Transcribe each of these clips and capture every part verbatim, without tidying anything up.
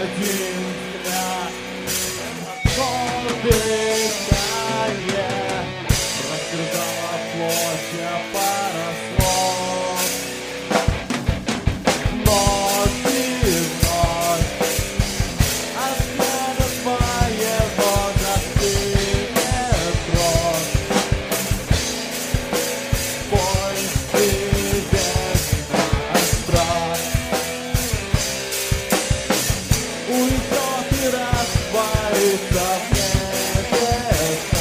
Один взгляд, одно дыхание растерзало плоть, а пара слов. Ночь и ночь, от взгляда твоего застынет кровь. Боль и бездна страх уйдет и растворится в небесах.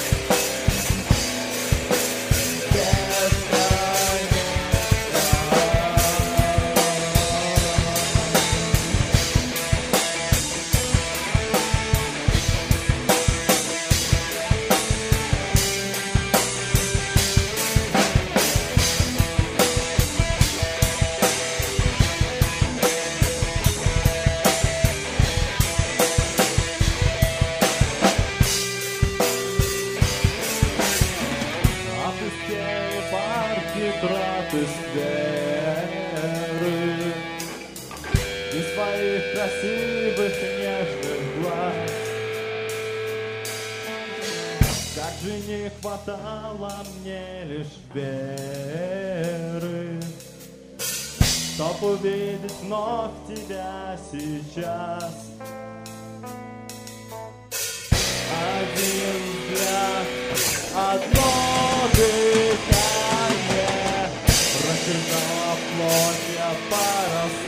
Опустели парки, траты, скверы из своих красивых нежных глаз. Как же не хватало мне лишь веры, чтоб увидеть вновь тебя сейчас. Один взгляд, одно дыхание растерзало плоть, а пара